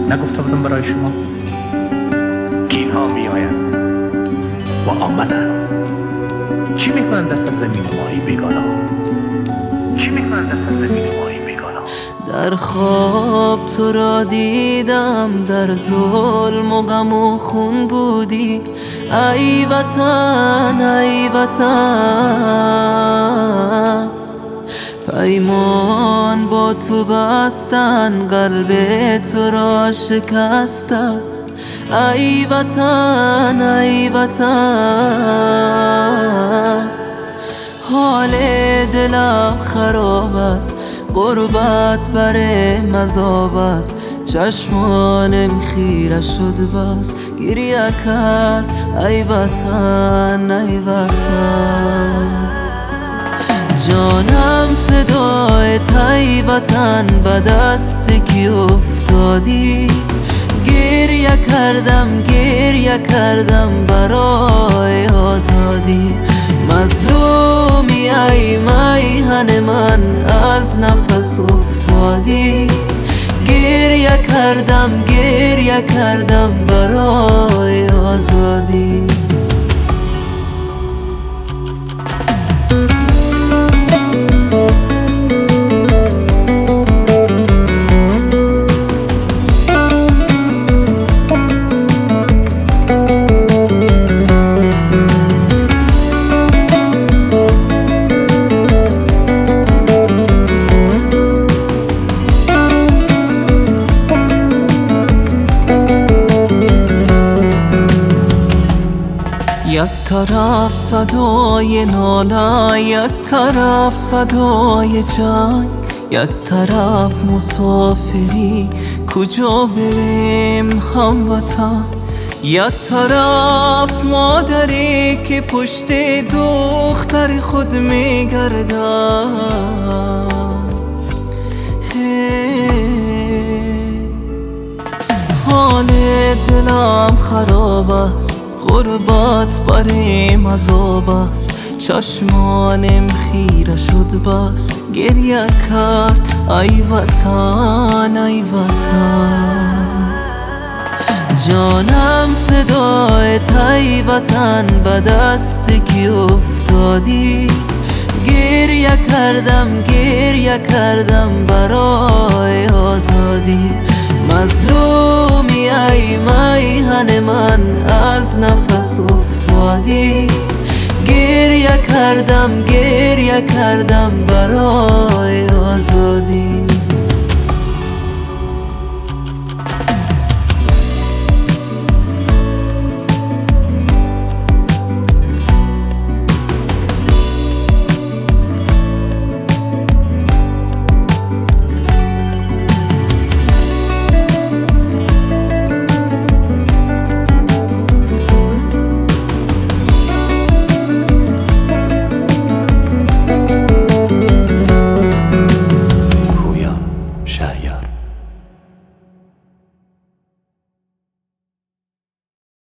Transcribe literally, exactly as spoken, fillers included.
نگفته بودم برای شما اینها می آیند و آمدند. چی میکنند در سرزمین ماهی بیگانا؟ چی میکنند در سرزمین ماهی بیگانا؟ در خواب تو را دیدم، در ظلم و غم و خون بودی. ای وطن ای وطن، پیمان با تو بستن، قلب تو را شکستن. ای وطن ای وطن، حال دلم خراب است، غربت بر مذاب است. چشمانم خیره شد بس، گریه کرد ای وطن ای وطن. جانم فدایت ای وطن، به دست کی افتادی؟ گریه کردم گریه کردم برای آزادی. مظلومی ای میهن من، از نفس افتادی. گریه کردم گریه کردم برای آزادی. یک طرف صدای ناله، یک طرف صدای جنگ، یک طرف مسافری کجا بریم هموطن. یک طرف مادری که پشت دختر خود میگردد. حال دلم خراب است، غربت بریم عذاب است. چشمانم خیره شد بس، گریه کرد ای وطن ای وطن. جانم فدایت ای وطن، به دست کی افتادی؟ گریه کردم گریه کردم برای آزادی. مظلومی ای میهن من، از نفس افتادی. گریه کردم گریه کردم برای